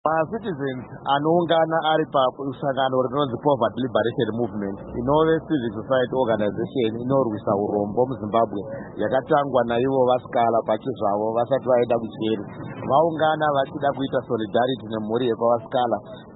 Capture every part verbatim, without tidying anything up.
Ma-citizens anoungana ari pasangano rinonzi Poverty Liberation Movement inove civil society organization inorwisa urombo muZimbabwe yakatangwa naivo vasikala pachizvavo vasati vaenda kucheri. Vaungana vachida kuita solidarity nemhuri yekwaVasikala.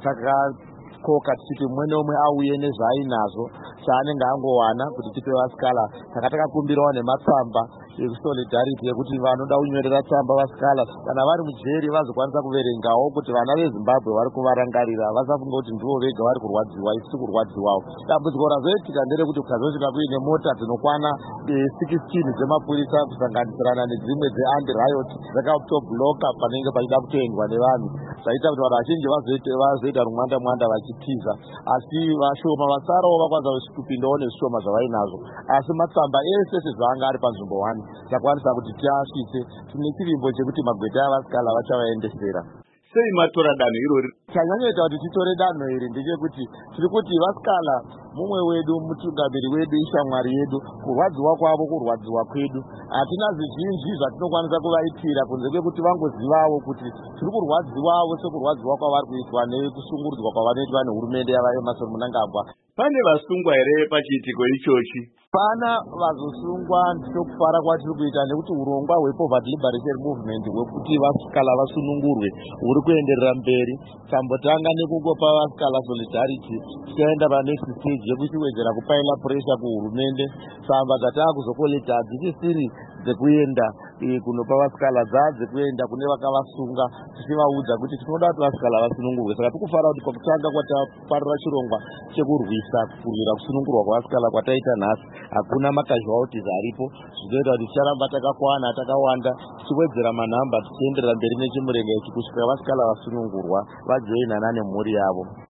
Takakoka tichiti mumwe neumwe auye nezvaainazvo chaanenge angowana kuti tipe Vasikala. Saka takakumbirawo nematsamba ekusolidarity yekuti vanoda kunyorera tsamba Vasikala kana vari mujeri vazokwanisa kuverengawo kuti vana veZimbabwe vari kuvarangarira, vasafunga kuti ndivo vega vari kurwadziwa, isi kurwadziwawo. Dambudziko razoitika nderekuti kukazosvika kuine mota dzinokwana sixteen dzemapurisa kusanganisirana nedzimwe dze-anti-riot dzakatobloka panenge pachida kutoendwa nevanhu, zvaita kuti vanhu vazhinji vazoita rumwanda mwanda vachitiza, asi vashoma vasarawo vakwanisa kupindawo nezvishoma zvavainazvo. Asi matsamba ese sezvaanga ari panzvimbo one takwanisa kuti tiasvitse. Tine chirimbo chekuti magweta avasikala vachavaendesera. Sei matora danho irori? Chanyanyoita kuti titore danho iri ndechekuti tiri kuti Vasikala mumwe wedu, mutungamiri wedu, ishamwari yedu, kurwadziwa kwavo kurwadziwa kwedu. Hatina zvizhinji zvatinokwanisa kuvaitira kunze kwekuti vangozivawo kuti tiri kurwadziwawo sekurwadziwa kwavari kuitwa nekushungurudzwa kwavanoitwa nehurumende yavaEmmerson Mnangagwa. Pane vasungwa here pachiitiko ichochi? Pana vazosungwa. Ndito kufara kwatiri kuita nekuti urongwa hwePoverty Liberation Movement hwekuti Vasikala vasunungurwe huri kuenderera mberi. Tambotanga nekungopa Vasikala solidarity, tichaenda panext stage yekuchiwedzera kupaila pressure kuhurumende. Tsamba dzataakuzokoleta hadzisisiri dzekuenda kunopa Vasikala, dzadzekuenda kune vakavasunga tichivaudza kuti tinoda kuti Vasikala vasunungurwe. Saka tikufara kuti pakutanga kwataparira chirongwa chekurwisa kurwira kusunungurwa kwavasikala kwataita nhasi hakuna macasualties aripo, zvinoita kuti ticharamba takakwana takawanda tichiwedzera manhamba tichienderera mberi nechimurenge ichi kusvika Vasikala vasunungurwa vajoinana nemhuri yavo.